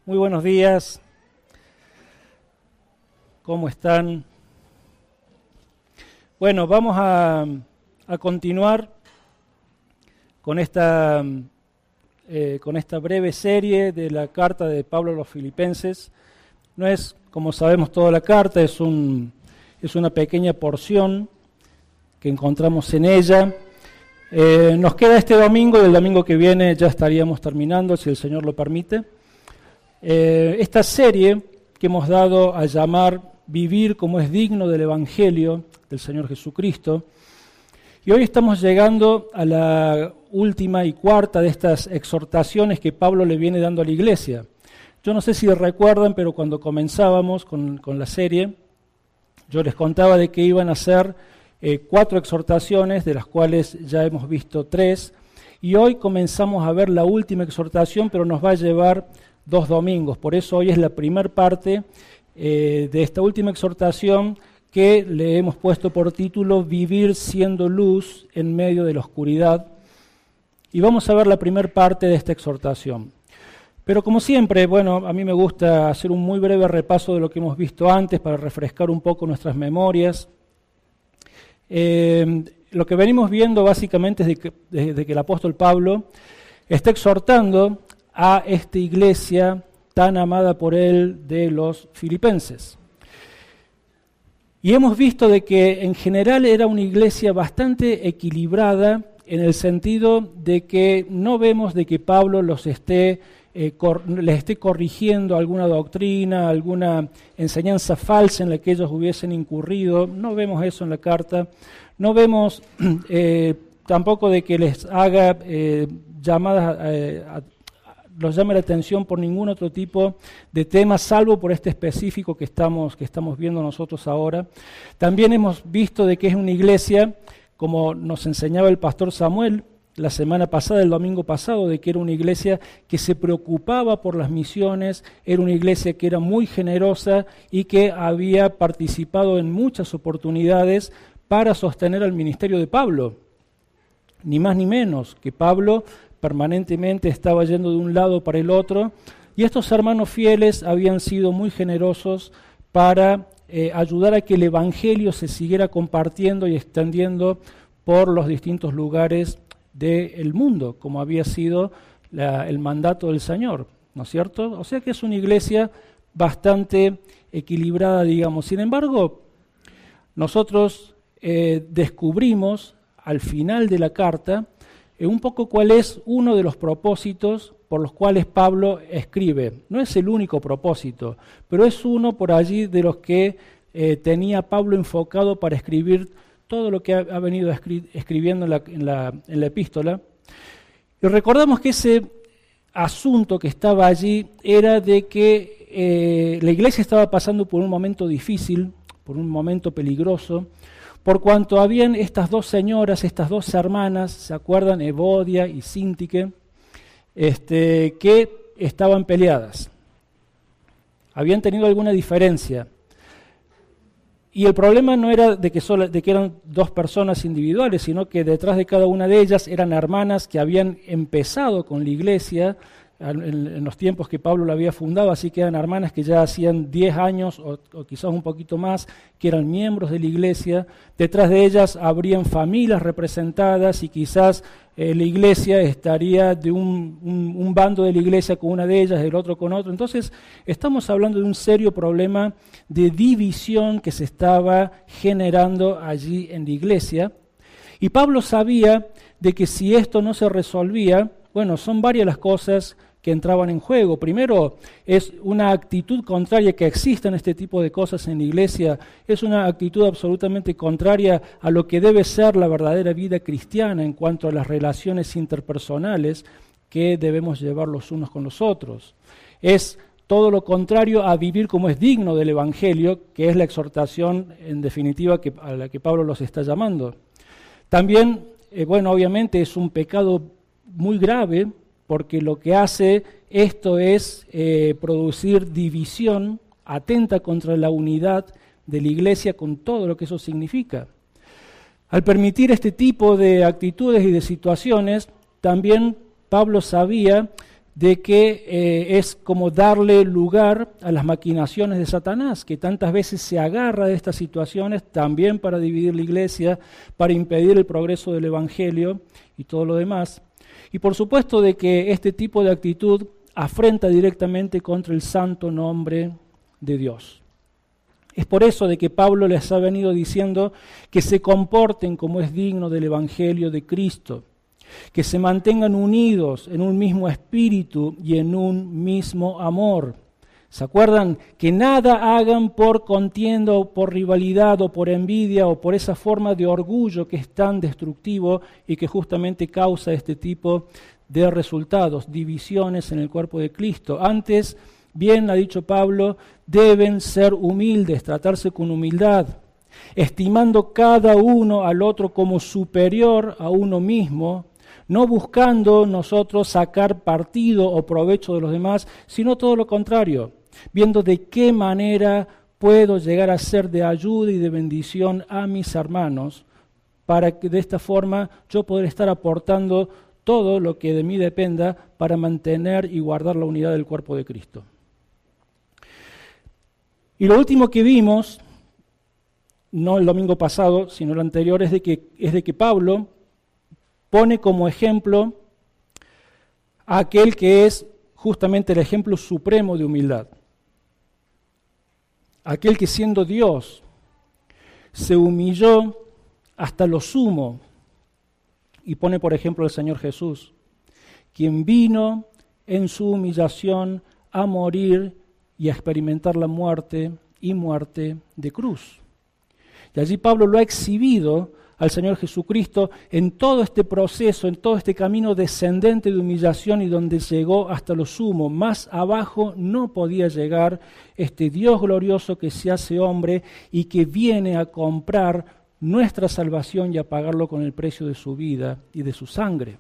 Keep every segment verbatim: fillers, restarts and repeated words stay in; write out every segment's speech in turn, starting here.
Muy buenos días. ¿Cómo están? Bueno, vamos a, a continuar con esta, eh, con esta breve serie de la carta de Pablo a los Filipenses. No es, como sabemos, toda la carta, es, un, es una pequeña porción que encontramos en ella. Eh, nos queda este domingo y el domingo que viene ya estaríamos terminando, si el Señor lo permite. Eh, esta serie que hemos dado a llamar Vivir como es digno del Evangelio del Señor Jesucristo. Y hoy estamos llegando a la última y cuarta de estas exhortaciones que Pablo le viene dando a la iglesia. Yo no sé si recuerdan, pero cuando comenzábamos con, con la serie, yo les contaba de que iban a ser eh, cuatro exhortaciones, de las cuales ya hemos visto tres, y hoy comenzamos a ver la última exhortación, pero nos va a llevar dos domingos. Por eso hoy es la primera parte eh, de esta última exhortación que le hemos puesto por título Vivir siendo luz en medio de la oscuridad. Y vamos a ver la primera parte de esta exhortación. Pero como siempre, bueno, a mí me gusta hacer un muy breve repaso de lo que hemos visto antes para refrescar un poco nuestras memorias. Eh, lo que venimos viendo básicamente es de que, de, de que el apóstol Pablo está exhortando a esta iglesia tan amada por él de los filipenses. Y hemos visto de que en general era una iglesia bastante equilibrada en el sentido de que no vemos de que Pablo los esté, eh, cor, les esté corrigiendo alguna doctrina, alguna enseñanza falsa en la que ellos hubiesen incurrido. No vemos eso en la carta. No vemos eh, tampoco de que les haga eh, llamadas eh, a los llame la atención por ningún otro tipo de tema, salvo por este específico que estamos, que estamos viendo nosotros ahora. También hemos visto de que es una iglesia, como nos enseñaba el pastor Samuel la semana pasada, el domingo pasado, de que era una iglesia que se preocupaba por las misiones, era una iglesia que era muy generosa y que había participado en muchas oportunidades para sostener al ministerio de Pablo. Ni más ni menos, que Pablo permanentemente estaba yendo de un lado para el otro, y estos hermanos fieles habían sido muy generosos para eh, ayudar a que el Evangelio se siguiera compartiendo y extendiendo por los distintos lugares del mundo, como había sido la, el mandato del Señor, ¿no es cierto? O sea que es una iglesia bastante equilibrada, digamos. Sin embargo, nosotros eh, descubrimos al final de la carta un poco cuál es uno de los propósitos por los cuales Pablo escribe. No es el único propósito, pero es uno por allí de los que eh, tenía Pablo enfocado para escribir todo lo que ha, ha venido escri- escribiendo en la, en, la, en la epístola. Y recordamos que ese asunto que estaba allí era de que eh, la iglesia estaba pasando por un momento difícil, por un momento peligroso, por cuanto habían estas dos señoras, estas dos hermanas, ¿se acuerdan? Evodia y Síntique, este, que estaban peleadas. Habían tenido alguna diferencia. Y el problema no era de que, solo, de que eran dos personas individuales, sino que detrás de cada una de ellas eran hermanas que habían empezado con la iglesia en los tiempos que Pablo la había fundado, así que eran hermanas que ya hacían diez años o, o quizás un poquito más, que eran miembros de la iglesia. Detrás de ellas habrían familias representadas y quizás eh, la iglesia estaría de un, un, un bando de la iglesia con una de ellas, el otro con otro. Entonces estamos hablando de un serio problema de división que se estaba generando allí en la iglesia. Y Pablo sabía de que si esto no se resolvía, bueno, son varias las cosas que entraban en juego. Primero, es una actitud contraria que existe en este tipo de cosas en la iglesia, es una actitud absolutamente contraria a lo que debe ser la verdadera vida cristiana en cuanto a las relaciones interpersonales que debemos llevar los unos con los otros. Es todo lo contrario a vivir como es digno del Evangelio, que es la exhortación en definitiva que, a la que Pablo los está llamando. También, eh, bueno, obviamente es un pecado muy grave, porque lo que hace esto es eh, producir división, atenta contra la unidad de la iglesia con todo lo que eso significa. Al permitir este tipo de actitudes y de situaciones, también Pablo sabía de que eh, es como darle lugar a las maquinaciones de Satanás, que tantas veces se agarra de estas situaciones también para dividir la iglesia, para impedir el progreso del Evangelio y todo lo demás. Y por supuesto de que este tipo de actitud afrenta directamente contra el santo nombre de Dios. Es por eso de que Pablo les ha venido diciendo que se comporten como es digno del Evangelio de Cristo, que se mantengan unidos en un mismo espíritu y en un mismo amor. ¿Se acuerdan? Que nada hagan por contienda o por rivalidad o por envidia o por esa forma de orgullo que es tan destructivo y que justamente causa este tipo de resultados, divisiones en el cuerpo de Cristo. Antes, bien ha dicho Pablo, deben ser humildes, tratarse con humildad, estimando cada uno al otro como superior a uno mismo, no buscando nosotros sacar partido o provecho de los demás, sino todo lo contrario, viendo de qué manera puedo llegar a ser de ayuda y de bendición a mis hermanos, para que de esta forma yo poder estar aportando todo lo que de mí dependa para mantener y guardar la unidad del cuerpo de Cristo. Y lo último que vimos, no el domingo pasado, sino el anterior, es de que, es de que Pablo pone como ejemplo a aquel que es justamente el ejemplo supremo de humildad. Aquel que siendo Dios se humilló hasta lo sumo, y pone por ejemplo al Señor Jesús, quien vino en su humillación a morir y a experimentar la muerte y muerte de cruz. Y allí Pablo lo ha exhibido al Señor Jesucristo en todo este proceso, en todo este camino descendente de humillación y donde llegó hasta lo sumo. Más abajo no podía llegar este Dios glorioso que se hace hombre y que viene a comprar nuestra salvación y a pagarlo con el precio de su vida y de su sangre.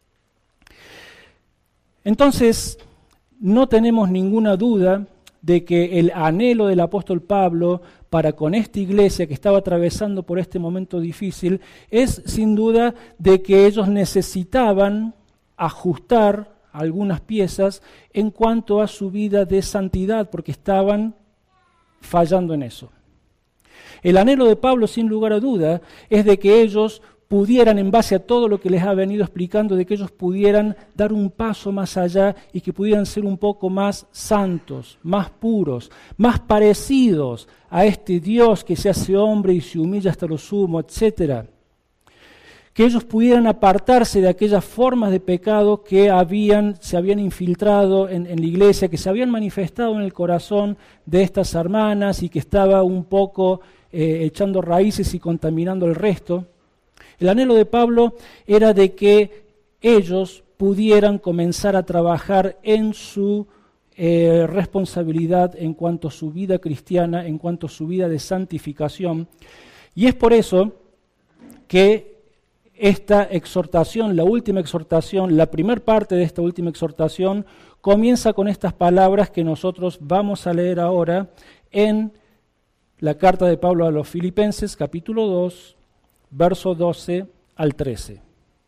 Entonces, no tenemos ninguna duda de que el anhelo del apóstol Pablo para con esta iglesia que estaba atravesando por este momento difícil es sin duda de que ellos necesitaban ajustar algunas piezas en cuanto a su vida de santidad, porque estaban fallando en eso. El anhelo de Pablo, sin lugar a duda, es de que ellos pudieran, en base a todo lo que les ha venido explicando, de que ellos pudieran dar un paso más allá y que pudieran ser un poco más santos, más puros, más parecidos a este Dios que se hace hombre y se humilla hasta lo sumo, etcétera. Que ellos pudieran apartarse de aquellas formas de pecado que habían, se habían infiltrado en, en la iglesia, que se habían manifestado en el corazón de estas hermanas y que estaba un poco eh, echando raíces y contaminando el resto. El anhelo de Pablo era de que ellos pudieran comenzar a trabajar en su eh, responsabilidad en cuanto a su vida cristiana, en cuanto a su vida de santificación. Y es por eso que esta exhortación, la última exhortación, la primera parte de esta última exhortación, comienza con estas palabras que nosotros vamos a leer ahora en la carta de Pablo a los Filipenses, capítulo dos, verso doce al trece.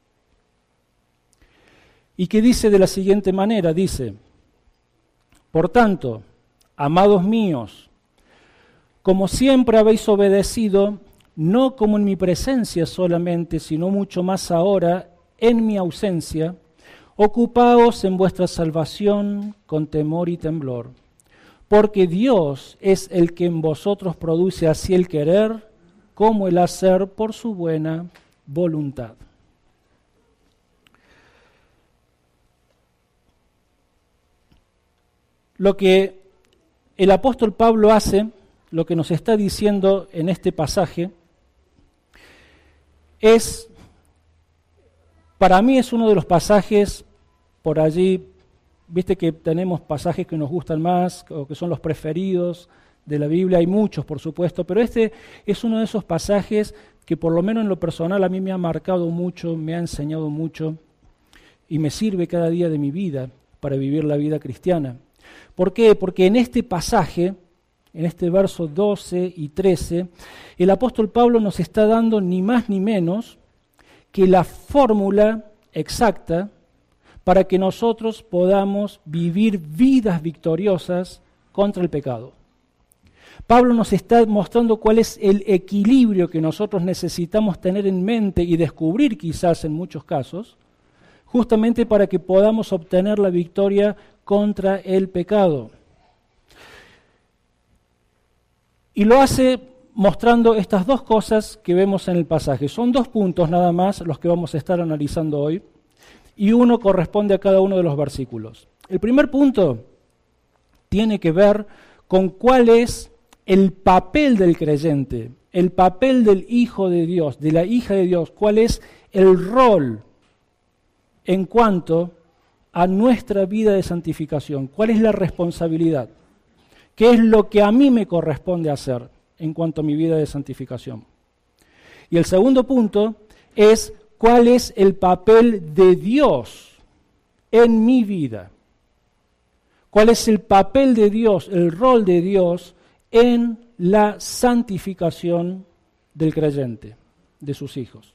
Y que dice de la siguiente manera, dice: por tanto, amados míos, como siempre habéis obedecido, no como en mi presencia solamente, sino mucho más ahora en mi ausencia, ocupaos en vuestra salvación con temor y temblor, porque Dios es el que en vosotros produce así el querer como el hacer por su buena voluntad. Lo que el apóstol Pablo hace, lo que nos está diciendo en este pasaje, es, para mí es uno de los pasajes, por allí, viste que tenemos pasajes que nos gustan más, o que son los preferidos de la Biblia, hay muchos por supuesto, pero este es uno de esos pasajes que por lo menos en lo personal a mí me ha marcado mucho, me ha enseñado mucho y me sirve cada día de mi vida para vivir la vida cristiana. ¿Por qué? Porque en este pasaje, en este verso doce y trece, el apóstol Pablo nos está dando ni más ni menos que la fórmula exacta para que nosotros podamos vivir vidas victoriosas contra el pecado. Pablo nos está mostrando cuál es el equilibrio que nosotros necesitamos tener en mente y descubrir quizás en muchos casos, justamente para que podamos obtener la victoria contra el pecado. Y lo hace mostrando estas dos cosas que vemos en el pasaje. Son dos puntos nada más los que vamos a estar analizando hoy, y uno corresponde a cada uno de los versículos. El primer punto tiene que ver con cuál es el papel del creyente, el papel del Hijo de Dios, de la hija de Dios, cuál es el rol en cuanto a nuestra vida de santificación, cuál es la responsabilidad, qué es lo que a mí me corresponde hacer en cuanto a mi vida de santificación. Y el segundo punto es cuál es el papel de Dios en mi vida, cuál es el papel de Dios, el rol de Dios en la santificación del creyente, de sus hijos.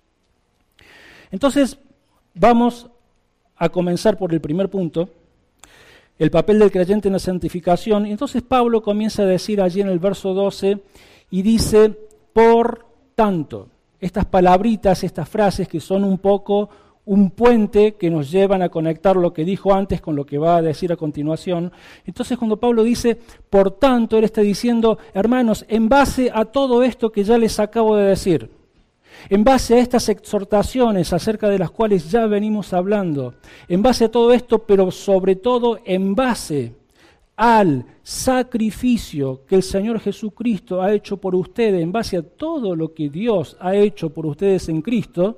Entonces, vamos a comenzar por el primer punto, el papel del creyente en la santificación. Y entonces Pablo comienza a decir allí en el verso doce, y dice, por tanto, estas palabritas, estas frases que son un poco un puente que nos llevan a conectar lo que dijo antes con lo que va a decir a continuación. Entonces cuando Pablo dice, por tanto, él está diciendo, hermanos, en base a todo esto que ya les acabo de decir, en base a estas exhortaciones acerca de las cuales ya venimos hablando, en base a todo esto, pero sobre todo en base al sacrificio que el Señor Jesucristo ha hecho por ustedes, en base a todo lo que Dios ha hecho por ustedes en Cristo,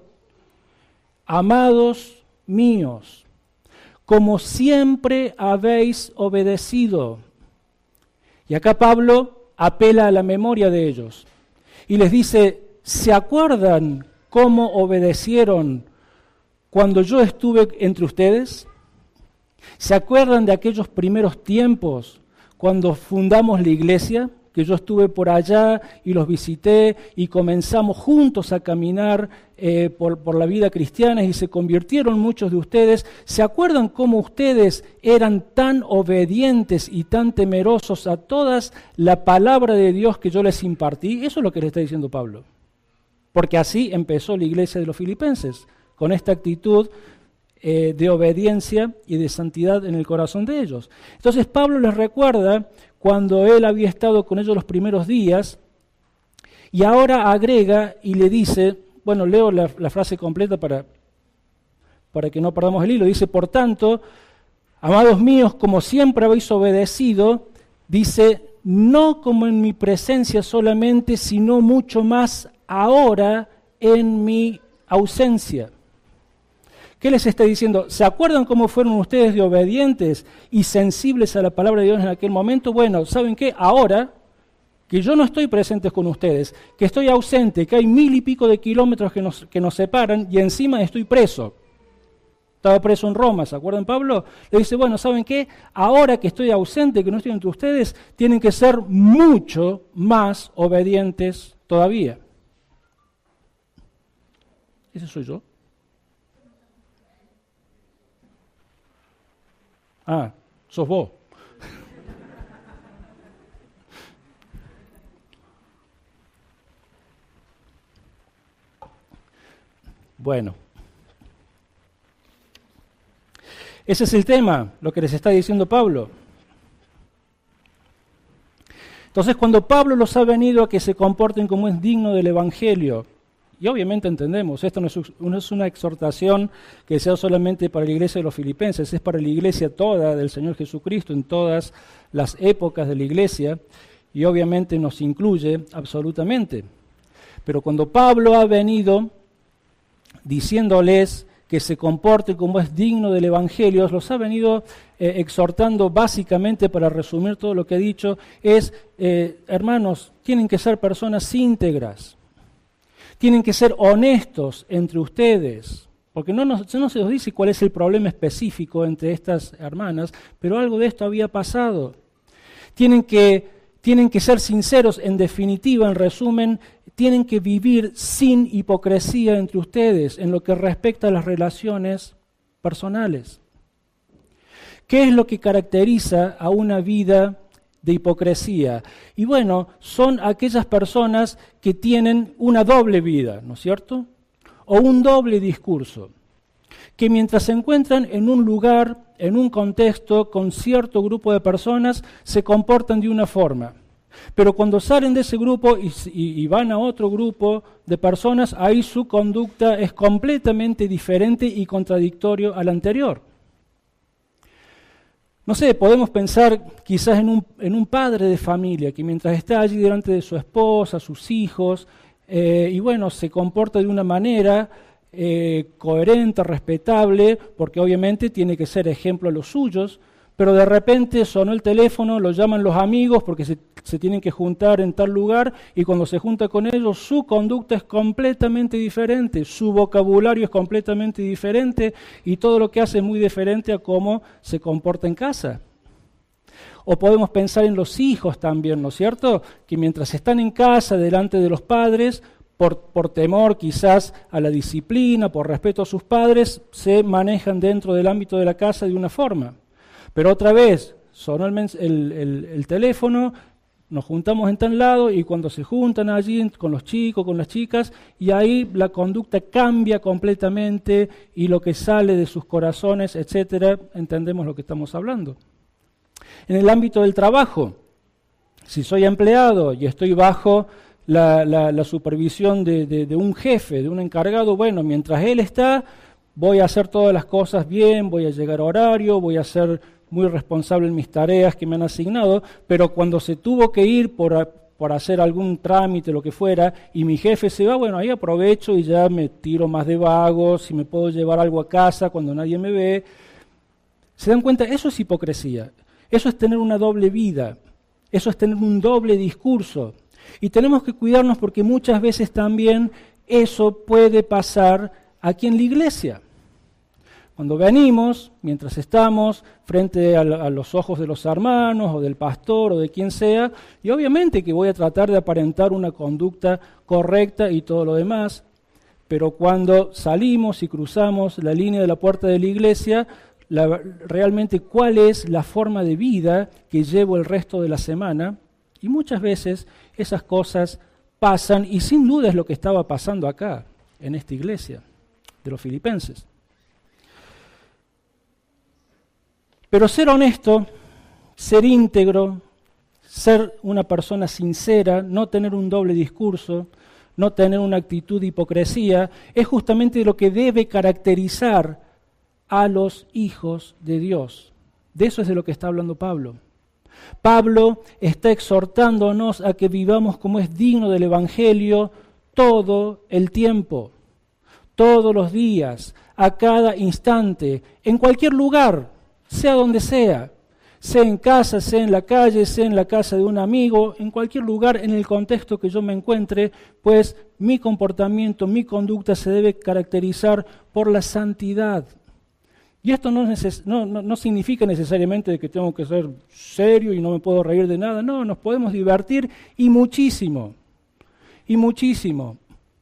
amados míos, como siempre habéis obedecido. Y acá Pablo apela a la memoria de ellos y les dice, ¿se acuerdan cómo obedecieron cuando yo estuve entre ustedes? ¿Se acuerdan de aquellos primeros tiempos cuando fundamos la iglesia? Que yo estuve por allá y los visité y comenzamos juntos a caminar eh, por, por la vida cristiana y se convirtieron muchos de ustedes. ¿Se acuerdan cómo ustedes eran tan obedientes y tan temerosos a toda la palabra de Dios que yo les impartí? Eso es lo que le está diciendo Pablo. Porque así empezó la iglesia de los filipenses, con esta actitud eh, de obediencia y de santidad en el corazón de ellos. Entonces Pablo les recuerda cuando él había estado con ellos los primeros días, y ahora agrega y le dice, bueno, leo la, la frase completa para, para que no perdamos el hilo, dice, por tanto, amados míos, como siempre habéis obedecido, dice, no como en mi presencia solamente, sino mucho más ahora en mi ausencia. ¿Qué les está diciendo? ¿Se acuerdan cómo fueron ustedes de obedientes y sensibles a la palabra de Dios en aquel momento? Bueno, ¿saben qué? Ahora que yo no estoy presente con ustedes, que estoy ausente, que hay mil y pico de kilómetros que nos, que nos separan y encima estoy preso. Estaba preso en Roma, ¿se acuerdan Pablo? Le dice, bueno, ¿saben qué? Ahora que estoy ausente, que no estoy entre ustedes, tienen que ser mucho más obedientes todavía. ¿Ese soy yo? Ah, sos vos. Bueno. Ese es el tema, lo que les está diciendo Pablo. Entonces, cuando Pablo los ha venido a que se comporten como es digno del Evangelio, y obviamente entendemos, esto no es, no es una exhortación que sea solamente para la iglesia de los filipenses, es para la iglesia toda del Señor Jesucristo, en todas las épocas de la iglesia, y obviamente nos incluye absolutamente. Pero cuando Pablo ha venido diciéndoles que se comporte como es digno del Evangelio, los ha venido eh, exhortando básicamente, para resumir todo lo que ha dicho, es, eh, hermanos, tienen que ser personas íntegras. Tienen que ser honestos entre ustedes, porque no, nos, no se nos dice cuál es el problema específico entre estas hermanas, pero algo de esto había pasado. Tienen que, tienen que ser sinceros, en definitiva, en resumen, tienen que vivir sin hipocresía entre ustedes en lo que respecta a las relaciones personales. ¿Qué es lo que caracteriza a una vida de hipocresía? Y bueno, son aquellas personas que tienen una doble vida, ¿no es cierto? O un doble discurso, que mientras se encuentran en un lugar, en un contexto, con cierto grupo de personas, se comportan de una forma. Pero cuando salen de ese grupo y, y, y van a otro grupo de personas, ahí su conducta es completamente diferente y contradictorio a la anterior. No sé, podemos pensar quizás en un, en un padre de familia que mientras está allí delante de su esposa, sus hijos, eh, y bueno, se comporta de una manera eh, coherente, respetable, porque obviamente tiene que ser ejemplo a los suyos, pero de repente sonó el teléfono, lo llaman los amigos porque se, se tienen que juntar en tal lugar, y cuando se junta con ellos su conducta es completamente diferente, su vocabulario es completamente diferente y todo lo que hace es muy diferente a cómo se comporta en casa. O podemos pensar en los hijos también, ¿no es cierto? Que mientras están en casa delante de los padres, por, por temor quizás a la disciplina, por respeto a sus padres, se manejan dentro del ámbito de la casa de una forma. Pero otra vez, sonó el, el, el, el teléfono, nos juntamos en tal lado y cuando se juntan allí con los chicos, con las chicas, y ahí la conducta cambia completamente y lo que sale de sus corazones, etcétera, entendemos lo que estamos hablando. En el ámbito del trabajo, si soy empleado y estoy bajo la, la, la supervisión de, de, de un jefe, de un encargado, bueno, mientras él está, voy a hacer todas las cosas bien, voy a llegar a horario, voy a ser muy responsable en mis tareas que me han asignado, pero cuando se tuvo que ir por, por hacer algún trámite, lo que fuera, y mi jefe se va, bueno, ahí aprovecho y ya me tiro más de vago, si me puedo llevar algo a casa cuando nadie me ve. ¿Se dan cuenta? Eso es hipocresía, eso es tener una doble vida, eso es tener un doble discurso. Y tenemos que cuidarnos porque muchas veces también eso puede pasar aquí en la iglesia. Cuando venimos, mientras estamos frente a, a los ojos de los hermanos o del pastor o de quien sea, y obviamente que voy a tratar de aparentar una conducta correcta y todo lo demás, pero cuando salimos y cruzamos la línea de la puerta de la iglesia, la, realmente cuál es la forma de vida que llevo el resto de la semana, y muchas veces esas cosas pasan, y sin duda es lo que estaba pasando acá, en esta iglesia de los filipenses. Pero ser honesto, ser íntegro, ser una persona sincera, no tener un doble discurso, no tener una actitud de hipocresía, es justamente lo que debe caracterizar a los hijos de Dios. De eso es de lo que está hablando Pablo. Pablo está exhortándonos a que vivamos como es digno del Evangelio todo el tiempo, todos los días, a cada instante, en cualquier lugar, sea donde sea, sea en casa, sea en la calle, sea en la casa de un amigo, en cualquier lugar, en el contexto que yo me encuentre, pues mi comportamiento, mi conducta se debe caracterizar por la santidad. Y esto no, neces- no, no, no significa necesariamente que tengo que ser serio y no me puedo reír de nada, no, nos podemos divertir y muchísimo, y muchísimo.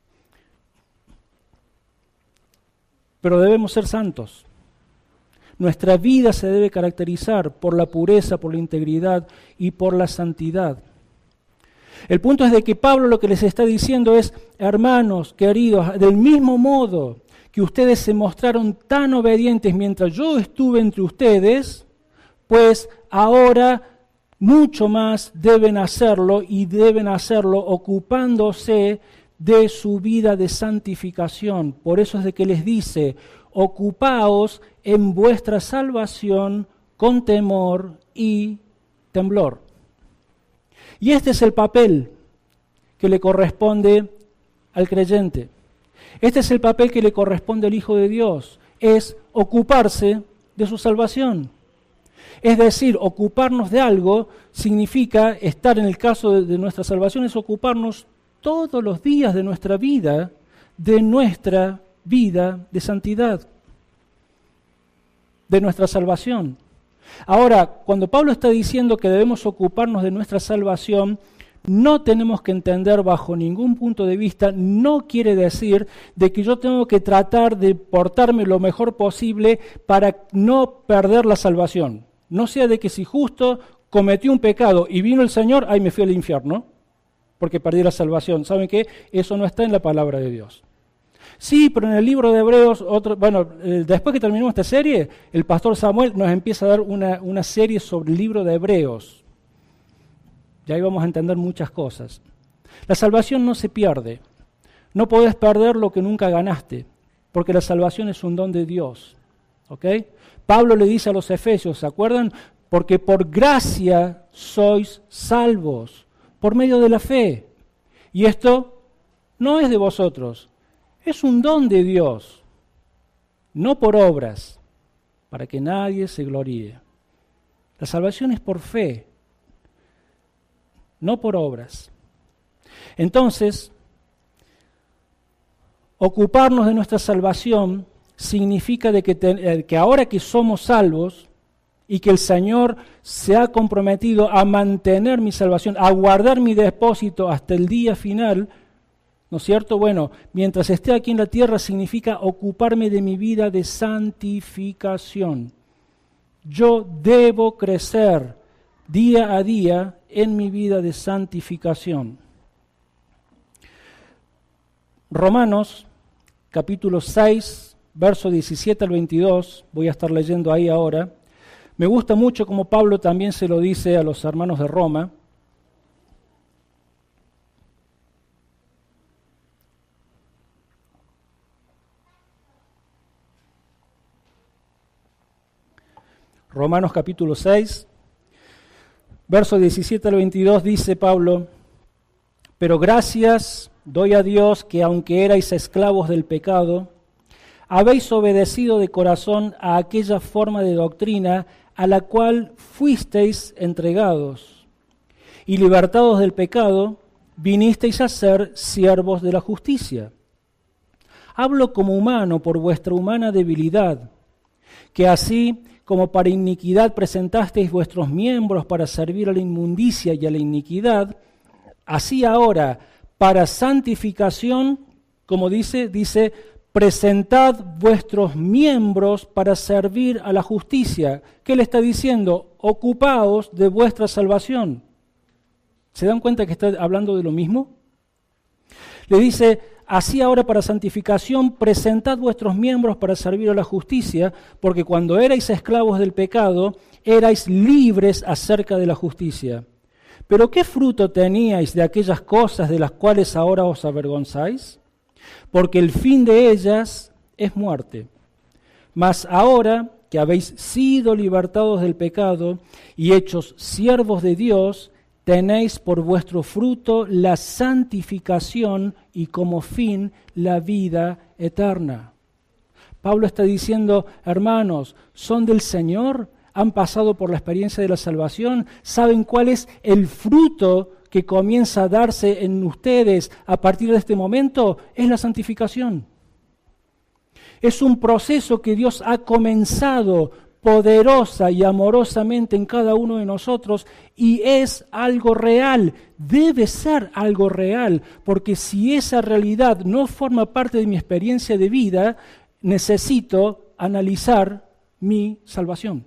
Pero debemos ser santos. Nuestra vida se debe caracterizar por la pureza, por la integridad y por la santidad. El punto es de que Pablo lo que les está diciendo es, hermanos queridos, del mismo modo que ustedes se mostraron tan obedientes mientras yo estuve entre ustedes, pues ahora mucho más deben hacerlo y deben hacerlo ocupándose de su vida de santificación. Por eso es de que les dice, ocupaos en vuestra salvación con temor y temblor. Y este es el papel que le corresponde al creyente. Este es el papel que le corresponde al Hijo de Dios, es ocuparse de su salvación. Es decir, ocuparnos de algo significa estar en el caso de, de nuestra salvación, es ocuparnos todos los días de nuestra vida, de nuestra vida de santidad, de nuestra salvación. Ahora, cuando Pablo está diciendo que debemos ocuparnos de nuestra salvación, no tenemos que entender bajo ningún punto de vista, no quiere decir de que yo tengo que tratar de portarme lo mejor posible para no perder la salvación. No sea de que si justo cometí un pecado y vino el Señor, ay, me fui al infierno, porque perdí la salvación. ¿Saben qué? Eso no está en la palabra de Dios. Sí, pero en el libro de Hebreos, otro, bueno, eh, después que terminamos esta serie, el pastor Samuel nos empieza a dar una, una serie sobre el libro de Hebreos. Y ahí vamos a entender muchas cosas. La salvación no se pierde. No podés perder lo que nunca ganaste, porque la salvación es un don de Dios. ¿Ok? Pablo le dice a los efesios, ¿se acuerdan? Porque por gracia sois salvos, por medio de la fe. Y esto no es de vosotros. Es un don de Dios, no por obras, para que nadie se gloríe. La salvación es por fe, no por obras. Entonces, ocuparnos de nuestra salvación significa de que, te, que ahora que somos salvos y que el Señor se ha comprometido a mantener mi salvación, a guardar mi depósito hasta el día final, ¿no es cierto? Bueno, mientras esté aquí en la tierra significa ocuparme de mi vida de santificación. Yo debo crecer día a día en mi vida de santificación. Romanos, capítulo seis, verso diecisiete al veintidós, voy a estar leyendo ahí ahora. Me gusta mucho como Pablo también se lo dice a los hermanos de Roma. Romanos capítulo seis, verso diecisiete al veintidós, dice Pablo: pero gracias doy a Dios que aunque erais esclavos del pecado, habéis obedecido de corazón a aquella forma de doctrina a la cual fuisteis entregados, y libertados del pecado, vinisteis a ser siervos de la justicia. Hablo como humano por vuestra humana debilidad, que así como para iniquidad presentasteis vuestros miembros para servir a la inmundicia y a la iniquidad, así ahora, para santificación, como dice, dice, presentad vuestros miembros para servir a la justicia. ¿Qué le está diciendo? Ocupaos de vuestra salvación. ¿Se dan cuenta que está hablando de lo mismo? Le dice, así ahora para santificación, presentad vuestros miembros para servir a la justicia, porque cuando erais esclavos del pecado, erais libres acerca de la justicia. Pero ¿qué fruto teníais de aquellas cosas de las cuales ahora os avergonzáis? Porque el fin de ellas es muerte. Mas ahora que habéis sido libertados del pecado y hechos siervos de Dios, tenéis por vuestro fruto la santificación y como fin la vida eterna. Pablo está diciendo, hermanos, ¿son del Señor? ¿Han pasado por la experiencia de la salvación? ¿Saben cuál es el fruto que comienza a darse en ustedes a partir de este momento? Es la santificación. Es un proceso que Dios ha comenzado poderosa y amorosamente en cada uno de nosotros, y es algo real, debe ser algo real, porque si esa realidad no forma parte de mi experiencia de vida, necesito analizar mi salvación.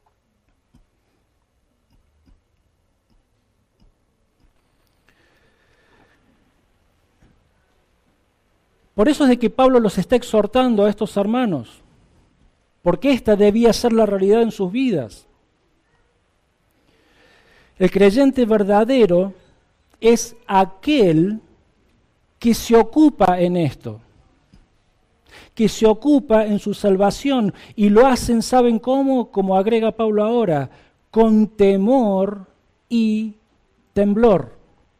Por eso es de que Pablo los está exhortando a estos hermanos, porque esta debía ser la realidad en sus vidas. El creyente verdadero es aquel que se ocupa en esto, que se ocupa en su salvación, y lo hacen, ¿saben cómo? Como agrega Pablo ahora, con temor y temblor.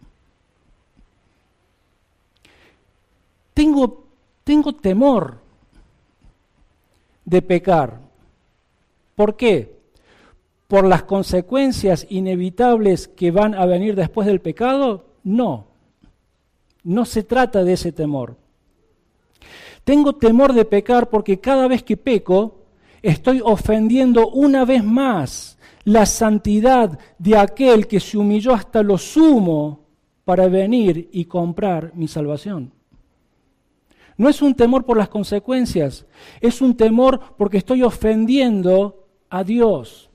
Tengo, tengo temor de pecar. ¿Por qué? ¿Por las consecuencias inevitables que van a venir después del pecado? No, no se trata de ese temor. Tengo temor de pecar porque cada vez que peco estoy ofendiendo una vez más la santidad de aquel que se humilló hasta lo sumo para venir y comprar mi salvación. No es un temor por las consecuencias, es un temor porque estoy ofendiendo a Dios.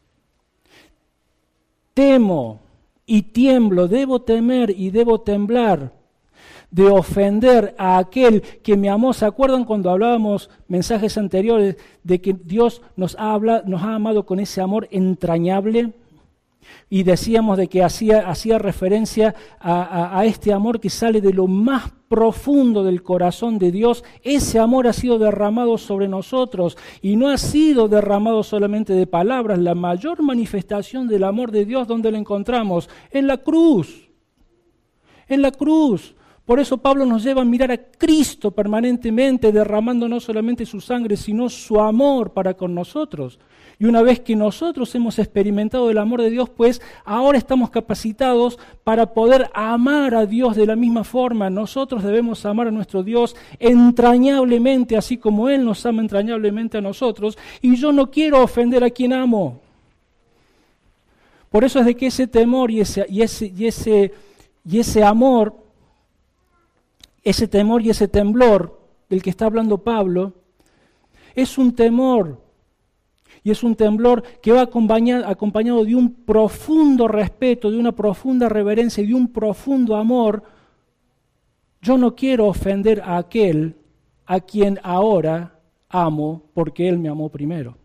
Temo y tiemblo, debo temer y debo temblar de ofender a aquel que me amó. ¿Se acuerdan cuando hablábamos mensajes anteriores de que Dios nos ha, hablado, nos ha amado con ese amor entrañable? Y decíamos de que hacía, hacía referencia a, a, a este amor que sale de lo más profundo del corazón de Dios. Ese amor ha sido derramado sobre nosotros y no ha sido derramado solamente de palabras. La mayor manifestación del amor de Dios, ¿dónde lo encontramos? En la cruz. En la cruz. Por eso Pablo nos lleva a mirar a Cristo permanentemente, derramando no solamente su sangre, sino su amor para con nosotros. Y una vez que nosotros hemos experimentado el amor de Dios, pues ahora estamos capacitados para poder amar a Dios de la misma forma. Nosotros debemos amar a nuestro Dios entrañablemente, así como Él nos ama entrañablemente a nosotros. Y yo no quiero ofender a quien amo. Por eso es de que ese temor y ese, y ese, y ese, y ese amor, ese temor y ese temblor del que está hablando Pablo, es un temor y es un temblor que va acompañado, acompañado de un profundo respeto, de una profunda reverencia y de un profundo amor. Yo no quiero ofender a aquel a quien ahora amo porque Él me amó primero.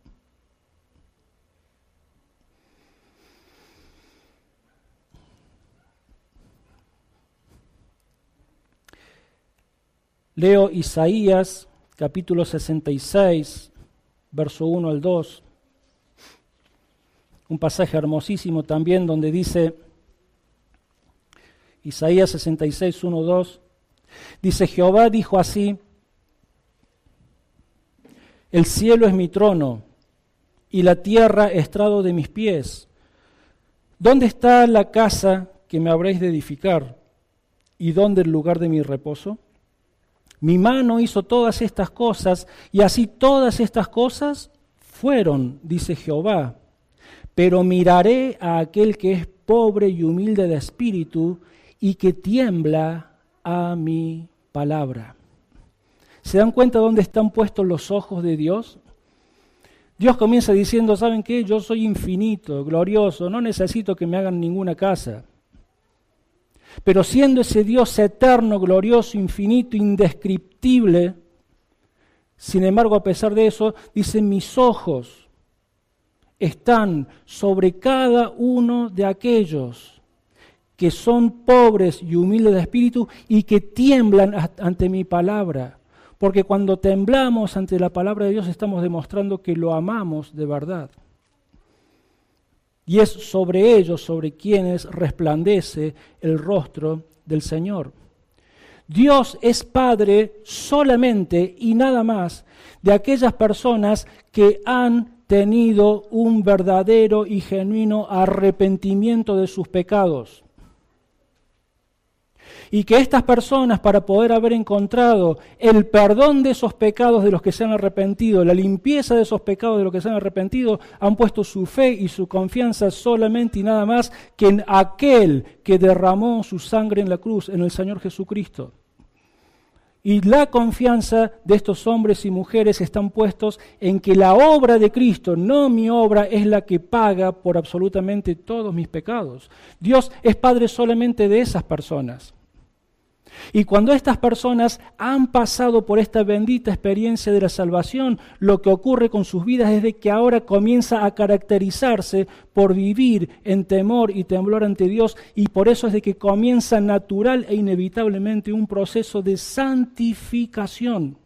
Leo Isaías, capítulo sesenta y seis, verso uno al dos. Un pasaje hermosísimo también donde dice, Isaías sesenta y seis, uno, dos, dice, Jehová dijo así, el cielo es mi trono y la tierra estrado de mis pies. ¿Dónde está la casa que me habréis de edificar? ¿Y dónde el lugar de mi reposo? Mi mano hizo todas estas cosas, y así todas estas cosas fueron, dice Jehová. Pero miraré a aquel que es pobre y humilde de espíritu, y que tiembla a mi palabra. ¿Se dan cuenta dónde están puestos los ojos de Dios? Dios comienza diciendo, ¿saben qué? Yo soy infinito, glorioso, no necesito que me hagan ninguna casa. Pero siendo ese Dios eterno, glorioso, infinito, indescriptible, sin embargo, a pesar de eso, dice, mis ojos están sobre cada uno de aquellos que son pobres y humildes de espíritu y que tiemblan ante mi palabra. Porque cuando temblamos ante la palabra de Dios estamos demostrando que lo amamos de verdad. Y es sobre ellos, sobre quienes resplandece el rostro del Señor. Dios es Padre solamente y nada más de aquellas personas que han tenido un verdadero y genuino arrepentimiento de sus pecados. Y que estas personas, para poder haber encontrado el perdón de esos pecados de los que se han arrepentido, la limpieza de esos pecados de los que se han arrepentido, han puesto su fe y su confianza solamente y nada más que en aquel que derramó su sangre en la cruz, en el Señor Jesucristo. Y la confianza de estos hombres y mujeres están puestos en que la obra de Cristo, no mi obra, es la que paga por absolutamente todos mis pecados. Dios es Padre solamente de esas personas. Y cuando estas personas han pasado por esta bendita experiencia de la salvación, lo que ocurre con sus vidas es de que ahora comienza a caracterizarse por vivir en temor y temblor ante Dios, y por eso es de que comienza natural e inevitablemente un proceso de santificación.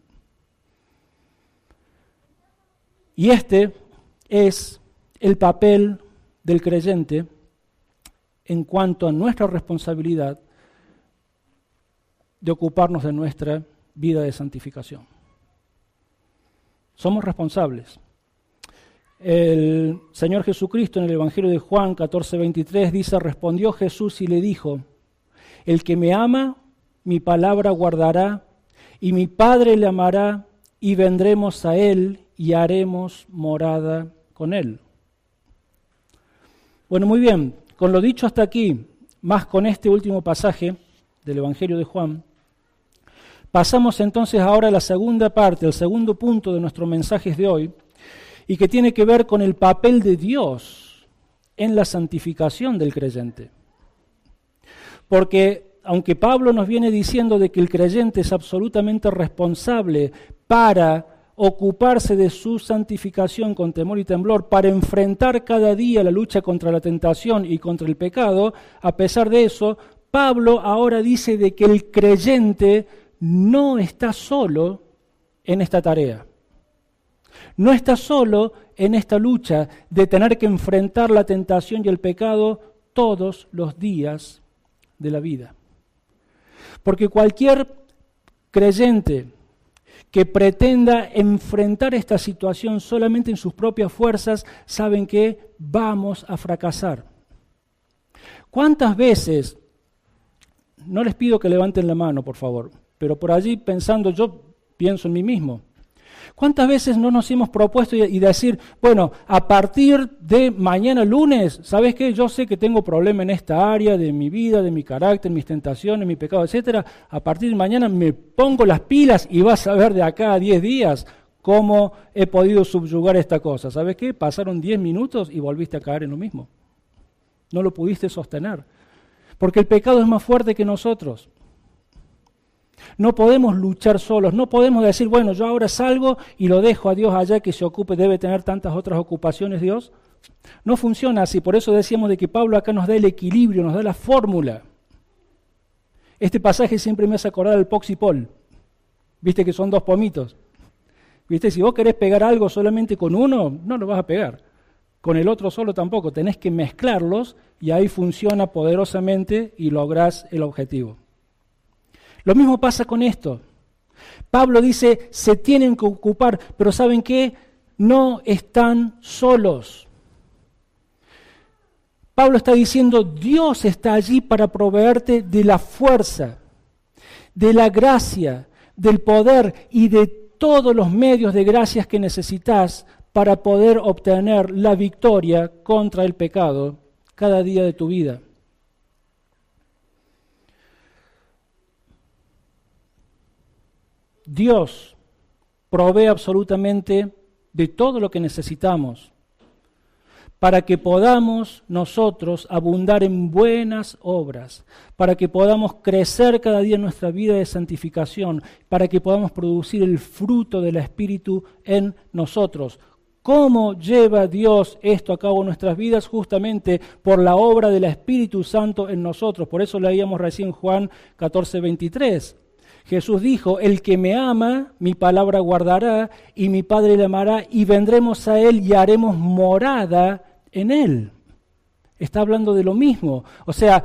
Y este es el papel del creyente en cuanto a nuestra responsabilidad de ocuparnos de nuestra vida de santificación. Somos responsables. El Señor Jesucristo en el Evangelio de Juan catorce veintitrés dice, respondió Jesús y le dijo, el que me ama, mi palabra guardará, y mi Padre le amará, y vendremos a él y haremos morada con él. Bueno, muy bien, con lo dicho hasta aquí, más con este último pasaje del Evangelio de Juan, pasamos entonces ahora a la segunda parte, el segundo punto de nuestros mensajes de hoy, y que tiene que ver con el papel de Dios en la santificación del creyente. Porque aunque Pablo nos viene diciendo de que el creyente es absolutamente responsable para ocuparse de su santificación con temor y temblor, para enfrentar cada día la lucha contra la tentación y contra el pecado, a pesar de eso, Pablo ahora dice de que el creyente no está solo en esta tarea. No está solo en esta lucha de tener que enfrentar la tentación y el pecado todos los días de la vida. Porque cualquier creyente que pretenda enfrentar esta situación solamente en sus propias fuerzas, saben que vamos a fracasar. ¿Cuántas veces, no les pido que levanten la mano, por favor, pero por allí pensando, yo pienso en mí mismo, ¿cuántas veces no nos hemos propuesto y decir, bueno, a partir de mañana lunes, ¿sabes qué? Yo sé que tengo problema en esta área de mi vida, de mi carácter, mis tentaciones, mi pecado, etcétera. A partir de mañana me pongo las pilas y vas a ver de acá a diez días cómo he podido subyugar esta cosa. ¿Sabes qué? Pasaron diez minutos y volviste a caer en lo mismo. No lo pudiste sostener. Porque el pecado es más fuerte que nosotros. No podemos luchar solos, no podemos decir, bueno, yo ahora salgo y lo dejo a Dios allá que se ocupe, debe tener tantas otras ocupaciones Dios. No funciona así, por eso decíamos de que Pablo acá nos da el equilibrio, nos da la fórmula. Este pasaje siempre me hace acordar al pox y pol. Viste que son dos pomitos. Viste, si vos querés pegar algo solamente con uno, no lo vas a pegar. Con el otro solo tampoco, tenés que mezclarlos y ahí funciona poderosamente y lográs el objetivo. Lo mismo pasa con esto. Pablo dice, se tienen que ocupar, pero ¿saben qué? No están solos. Pablo está diciendo, Dios está allí para proveerte de la fuerza, de la gracia, del poder y de todos los medios de gracias que necesitas para poder obtener la victoria contra el pecado cada día de tu vida. Dios provee absolutamente de todo lo que necesitamos para que podamos nosotros abundar en buenas obras, para que podamos crecer cada día en nuestra vida de santificación, para que podamos producir el fruto del Espíritu en nosotros. ¿Cómo lleva Dios esto a cabo en nuestras vidas? Justamente por la obra del Espíritu Santo en nosotros. Por eso leíamos recién Juan catorce veintitrés. Jesús dijo, el que me ama, mi palabra guardará, y mi Padre le amará, y vendremos a él y haremos morada en él. Está hablando de lo mismo. O sea,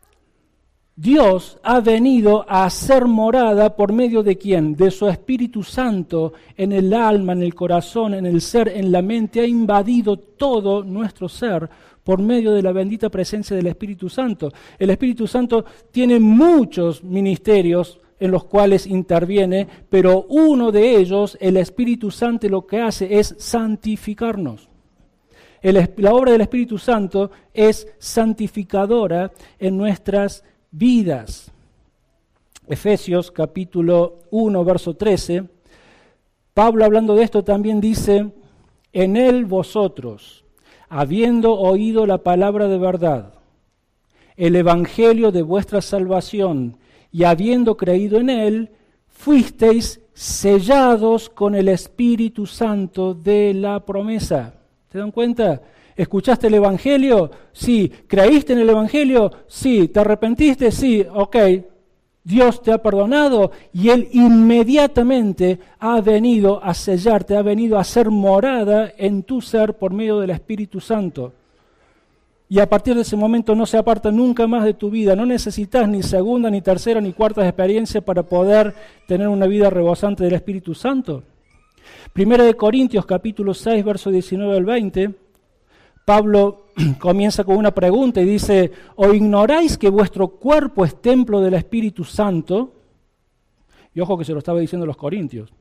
Dios ha venido a hacer morada por medio de ¿quién? De su Espíritu Santo en el alma, en el corazón, en el ser, en la mente. Ha invadido todo nuestro ser por medio de la bendita presencia del Espíritu Santo. El Espíritu Santo tiene muchos ministerios en los cuales interviene, pero uno de ellos, el Espíritu Santo, lo que hace es santificarnos. El, la obra del Espíritu Santo es santificadora en nuestras vidas. Efesios capítulo uno, verso trece, Pablo hablando de esto también dice, en él vosotros, habiendo oído la palabra de verdad, el evangelio de vuestra salvación, y habiendo creído en él, fuisteis sellados con el Espíritu Santo de la promesa. ¿Se dan cuenta? ¿Escuchaste el Evangelio? Sí. ¿Creíste en el Evangelio? Sí. ¿Te arrepentiste? Sí. Ok. Dios te ha perdonado y Él inmediatamente ha venido a sellarte, ha venido a hacer morada en tu ser por medio del Espíritu Santo. Y a partir de ese momento no se aparta nunca más de tu vida. No necesitas ni segunda, ni tercera, ni cuarta experiencia para poder tener una vida rebosante del Espíritu Santo. Primera de Corintios, capítulo seis, verso diecinueve al veinte, Pablo comienza con una pregunta y dice, ¿o ignoráis que vuestro cuerpo es templo del Espíritu Santo? Y ojo que se lo estaba diciendo a los corintios.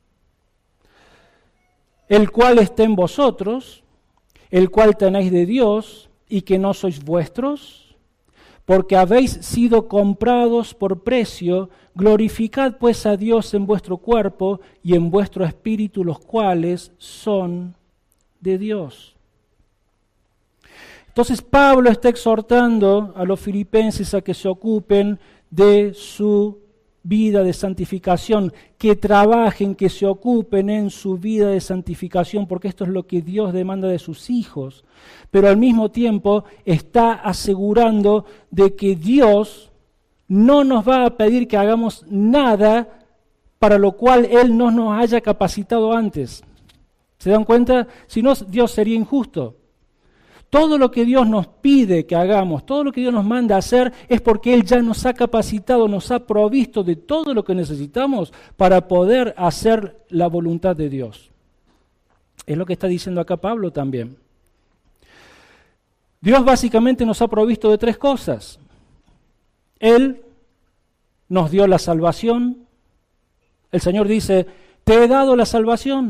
El cual está en vosotros, el cual tenéis de Dios, y que no sois vuestros, porque habéis sido comprados por precio, glorificad pues a Dios en vuestro cuerpo y en vuestro espíritu, los cuales son de Dios. Entonces Pablo está exhortando a los filipenses a que se ocupen de su vida de santificación, que trabajen, que se ocupen en su vida de santificación, porque esto es lo que Dios demanda de sus hijos. Pero al mismo tiempo está asegurando de que Dios no nos va a pedir que hagamos nada para lo cual Él no nos haya capacitado antes. ¿Se dan cuenta? Si no, Dios sería injusto. Todo lo que Dios nos pide que hagamos, todo lo que Dios nos manda a hacer, es porque Él ya nos ha capacitado, nos ha provisto de todo lo que necesitamos para poder hacer la voluntad de Dios. Es lo que está diciendo acá Pablo también. Dios básicamente nos ha provisto de tres cosas. Él nos dio la salvación. El Señor dice, te he dado la salvación.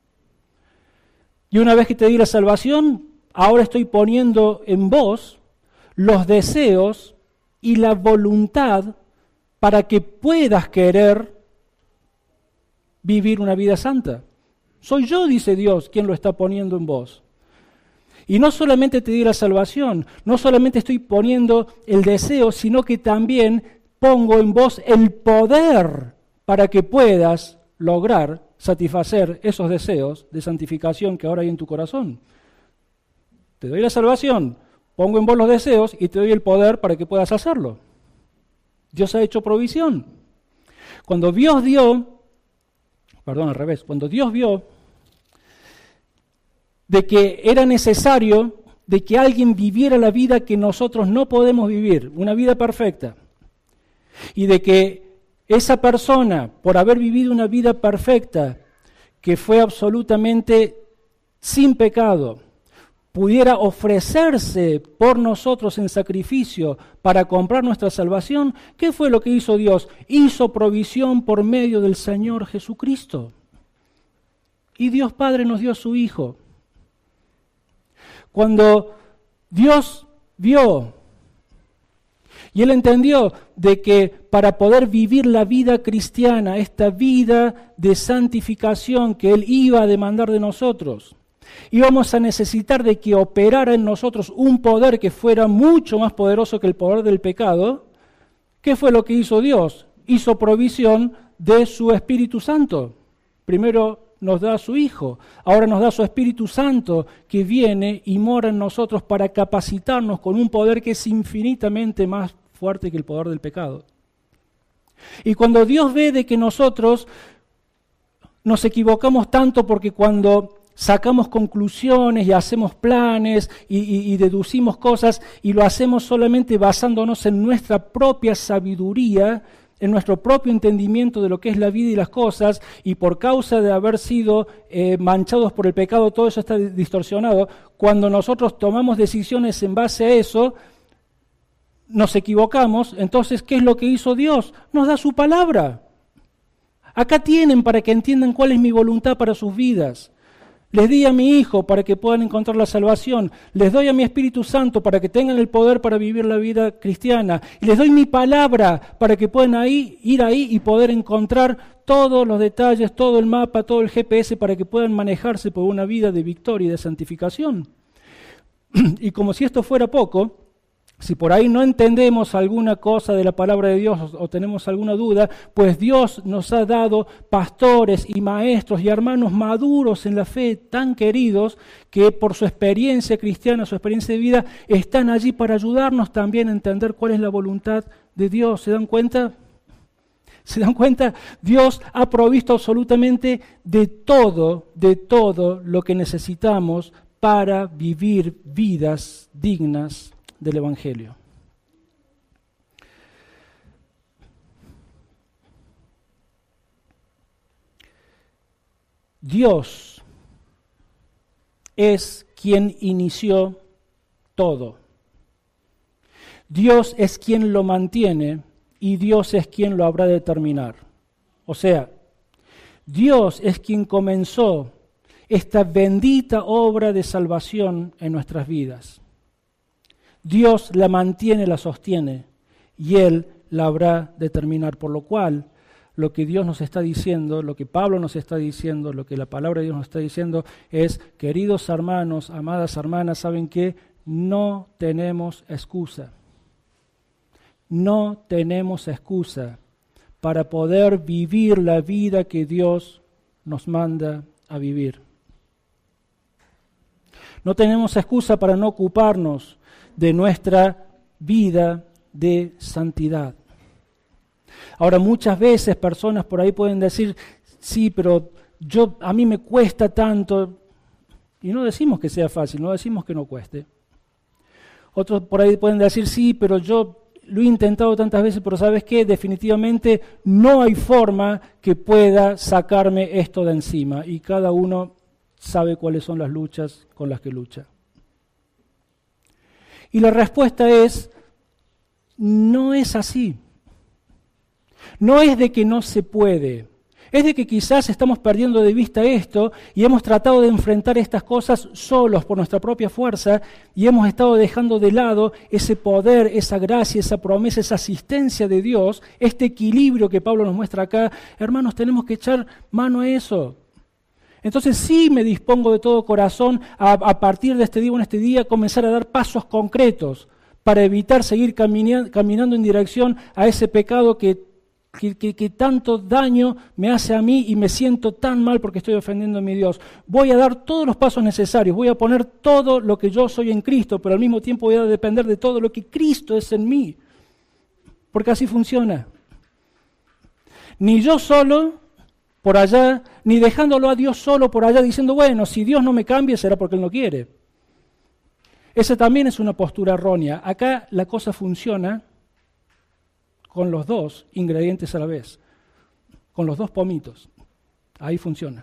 Y una vez que te di la salvación, ahora estoy poniendo en vos los deseos y la voluntad para que puedas querer vivir una vida santa. Soy yo, dice Dios, quien lo está poniendo en vos. Y no solamente te di la salvación, no solamente estoy poniendo el deseo, sino que también pongo en vos el poder para que puedas lograr satisfacer esos deseos de santificación que ahora hay en tu corazón. Te doy la salvación, pongo en vos los deseos y te doy el poder para que puedas hacerlo. Dios ha hecho provisión. Cuando Dios dio, perdón, al revés, cuando Dios vio de que era necesario de que alguien viviera la vida que nosotros no podemos vivir, una vida perfecta, y de que esa persona, por haber vivido una vida perfecta, que fue absolutamente sin pecado, pudiera ofrecerse por nosotros en sacrificio para comprar nuestra salvación, ¿qué fue lo que hizo Dios? Hizo provisión por medio del Señor Jesucristo. Y Dios Padre nos dio a su Hijo. Cuando Dios vio y Él entendió de que para poder vivir la vida cristiana, esta vida de santificación que Él iba a demandar de nosotros, íbamos a necesitar de que operara en nosotros un poder que fuera mucho más poderoso que el poder del pecado. ¿Qué fue lo que hizo Dios? Hizo provisión de su Espíritu Santo. Primero nos da a su Hijo, ahora nos da su Espíritu Santo que viene y mora en nosotros para capacitarnos con un poder que es infinitamente más fuerte que el poder del pecado. Y cuando Dios ve de que nosotros nos equivocamos tanto porque cuando sacamos conclusiones y hacemos planes y, y, y deducimos cosas y lo hacemos solamente basándonos en nuestra propia sabiduría, en nuestro propio entendimiento de lo que es la vida y las cosas, y por causa de haber sido eh, manchados por el pecado, todo eso está distorsionado. Cuando nosotros tomamos decisiones en base a eso, nos equivocamos. Entonces, ¿qué es lo que hizo Dios? Nos da su palabra. Acá tienen para que entiendan cuál es mi voluntad para sus vidas. Les di a mi Hijo para que puedan encontrar la salvación. Les doy a mi Espíritu Santo para que tengan el poder para vivir la vida cristiana. Y les doy mi palabra para que puedan ahí, ir ahí y poder encontrar todos los detalles, todo el mapa, todo el G P S para que puedan manejarse por una vida de victoria y de santificación. Y como si esto fuera poco, si por ahí no entendemos alguna cosa de la palabra de Dios o tenemos alguna duda, pues Dios nos ha dado pastores y maestros y hermanos maduros en la fe, tan queridos, que por su experiencia cristiana, su experiencia de vida, están allí para ayudarnos también a entender cuál es la voluntad de Dios. ¿Se dan cuenta? ¿Se dan cuenta? Dios ha provisto absolutamente de todo, de todo lo que necesitamos para vivir vidas dignas del Evangelio. Dios es quien inició todo. Dios es quien lo mantiene y Dios es quien lo habrá de terminar. O sea, Dios es quien comenzó esta bendita obra de salvación en nuestras vidas. Dios la mantiene, la sostiene, y Él la habrá de terminar. Por lo cual, lo que Dios nos está diciendo, lo que Pablo nos está diciendo, lo que la palabra de Dios nos está diciendo es, queridos hermanos, amadas hermanas, ¿saben qué? No tenemos excusa. No tenemos excusa para poder vivir la vida que Dios nos manda a vivir. No tenemos excusa para no ocuparnos de nuestra vida de santidad. Ahora, muchas veces personas por ahí pueden decir, sí, pero yo, a mí me cuesta tanto, y no decimos que sea fácil, no decimos que no cueste. Otros por ahí pueden decir, sí, pero yo lo he intentado tantas veces, pero ¿sabes qué? Definitivamente no hay forma que pueda sacarme esto de encima, y cada uno sabe cuáles son las luchas con las que lucha. Y la respuesta es, no es así. No es de que no se puede, es de que quizás estamos perdiendo de vista esto y hemos tratado de enfrentar estas cosas solos por nuestra propia fuerza y hemos estado dejando de lado ese poder, esa gracia, esa promesa, esa asistencia de Dios, este equilibrio que Pablo nos muestra acá. Hermanos, tenemos que echar mano a eso. Entonces sí me dispongo de todo corazón a, a partir de este día, en este día, comenzar a dar pasos concretos para evitar seguir camina, caminando en dirección a ese pecado que Que, que, que tanto daño me hace a mí y me siento tan mal porque estoy ofendiendo a mi Dios. Voy a dar todos los pasos necesarios, voy a poner todo lo que yo soy en Cristo, pero al mismo tiempo voy a depender de todo lo que Cristo es en mí, porque así funciona. Ni yo solo por allá, ni dejándolo a Dios solo por allá diciendo, bueno, si Dios no me cambia será porque Él no quiere. Esa también es una postura errónea. Acá la cosa funciona con los dos ingredientes a la vez, con los dos pomitos. Ahí funciona.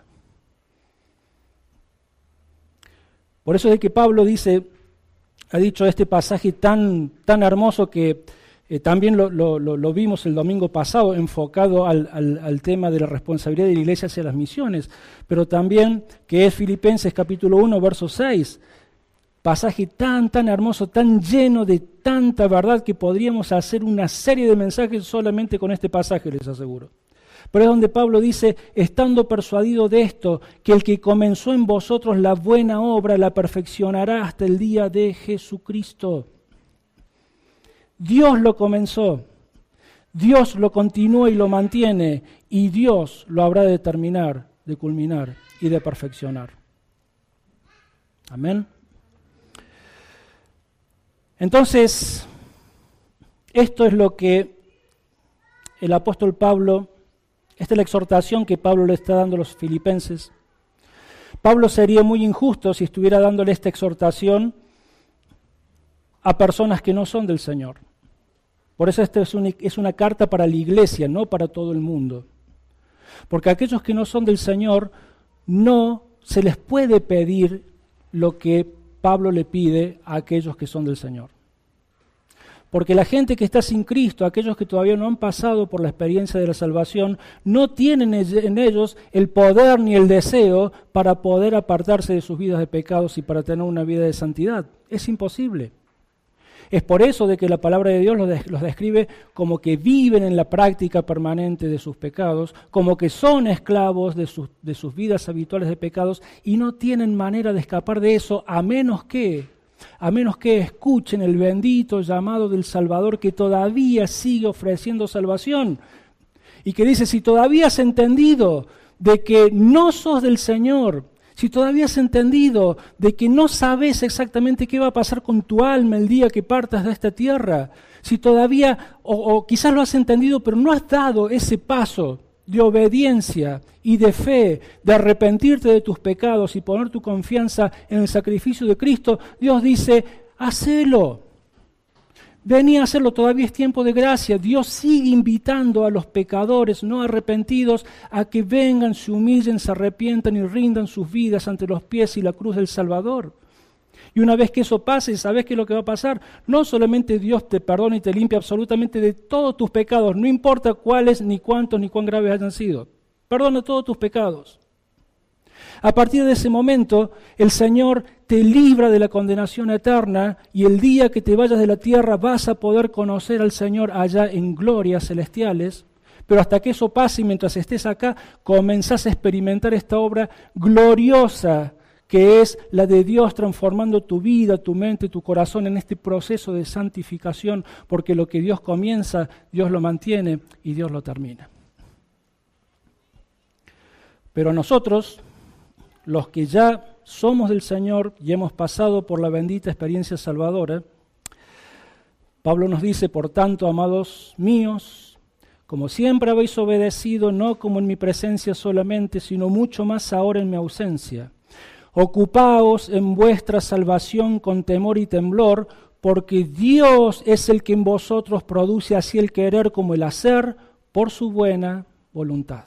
Por eso es que Pablo dice, ha dicho este pasaje tan, tan hermoso que eh, también lo, lo, lo vimos el domingo pasado, enfocado al, al, al tema de la responsabilidad de la iglesia hacia las misiones, pero también que es Filipenses capítulo uno, verso seis, pasaje tan, tan hermoso, tan lleno de tanta verdad que podríamos hacer una serie de mensajes solamente con este pasaje, les aseguro. Pero es donde Pablo dice, estando persuadido de esto, que el que comenzó en vosotros la buena obra la perfeccionará hasta el día de Jesucristo. Dios lo comenzó, Dios lo continúa y lo mantiene, y Dios lo habrá de terminar, de culminar y de perfeccionar. Amén. Entonces, esto es lo que el apóstol Pablo, esta es la exhortación que Pablo le está dando a los filipenses. Pablo sería muy injusto si estuviera dándole esta exhortación a personas que no son del Señor. Por eso esta es una, es una carta para la iglesia, no para todo el mundo. Porque a aquellos que no son del Señor no se les puede pedir lo que Pablo le pide a aquellos que son del Señor. Porque la gente que está sin Cristo, aquellos que todavía no han pasado por la experiencia de la salvación, no tienen en ellos el poder ni el deseo para poder apartarse de sus vidas de pecados y para tener una vida de santidad. Es imposible. Es por eso de que la palabra de Dios los, de, los describe como que viven en la práctica permanente de sus pecados, como que son esclavos de sus, de sus vidas habituales de pecados y no tienen manera de escapar de eso a menos que, a menos que escuchen el bendito llamado del Salvador que todavía sigue ofreciendo salvación y que dice, si todavía has entendido de que no sos del Señor, si todavía has entendido de que no sabes exactamente qué va a pasar con tu alma el día que partas de esta tierra, si todavía, o, o quizás lo has entendido, pero no has dado ese paso de obediencia y de fe, de arrepentirte de tus pecados y poner tu confianza en el sacrificio de Cristo, Dios dice, hacelo. Vení a hacerlo, todavía es tiempo de gracia. Dios sigue invitando a los pecadores no arrepentidos a que vengan, se humillen, se arrepientan y rindan sus vidas ante los pies y la cruz del Salvador. Y una vez que eso pase, ¿sabes qué es lo que va a pasar? No solamente Dios te perdona y te limpia absolutamente de todos tus pecados, no importa cuáles, ni cuántos, ni cuán graves hayan sido. Perdona todos tus pecados. A partir de ese momento, el Señor te libra de la condenación eterna y el día que te vayas de la tierra vas a poder conocer al Señor allá en glorias celestiales. Pero hasta que eso pase y mientras estés acá, comenzás a experimentar esta obra gloriosa que es la de Dios transformando tu vida, tu mente, tu corazón en este proceso de santificación, porque lo que Dios comienza, Dios lo mantiene y Dios lo termina. Pero nosotros, los que ya somos del Señor y hemos pasado por la bendita experiencia salvadora, Pablo nos dice, por tanto, amados míos, como siempre habéis obedecido, no como en mi presencia solamente, sino mucho más ahora en mi ausencia, ocupaos en vuestra salvación con temor y temblor, porque Dios es el que en vosotros produce así el querer como el hacer por su buena voluntad.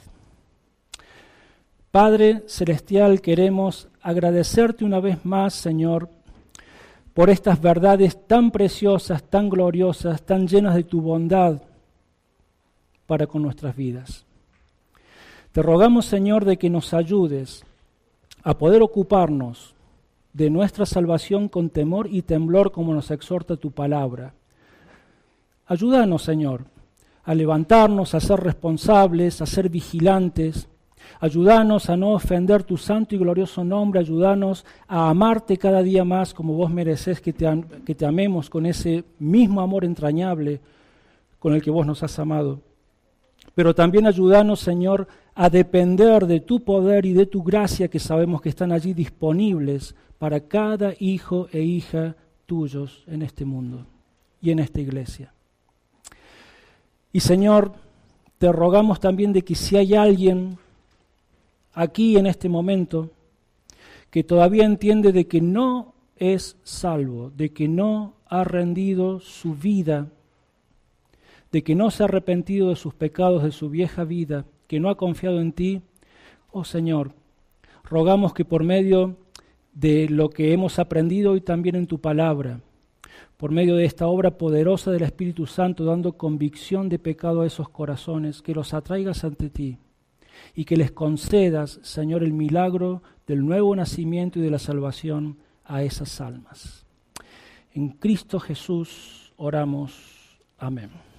Padre Celestial, queremos agradecerte una vez más, Señor, por estas verdades tan preciosas, tan gloriosas, tan llenas de tu bondad para con nuestras vidas. Te rogamos, Señor, de que nos ayudes a poder ocuparnos de nuestra salvación con temor y temblor como nos exhorta tu palabra. Ayúdanos, Señor, a levantarnos, a ser responsables, a ser vigilantes. Ayúdanos a no ofender tu santo y glorioso nombre. Ayúdanos a amarte cada día más como vos mereces que te, que te amemos con ese mismo amor entrañable con el que vos nos has amado. Pero también ayúdanos, Señor, a depender de tu poder y de tu gracia que sabemos que están allí disponibles para cada hijo e hija tuyos en este mundo y en esta iglesia. Y Señor, te rogamos también de que si hay alguien aquí en este momento que todavía entiende de que no es salvo, de que no ha rendido su vida, de que no se ha arrepentido de sus pecados, de su vieja vida, que no ha confiado en ti, oh Señor, rogamos que por medio de lo que hemos aprendido hoy también en tu palabra, por medio de esta obra poderosa del Espíritu Santo, dando convicción de pecado a esos corazones, que los atraigas ante ti y que les concedas, Señor, el milagro del nuevo nacimiento y de la salvación a esas almas. En Cristo Jesús oramos. Amén.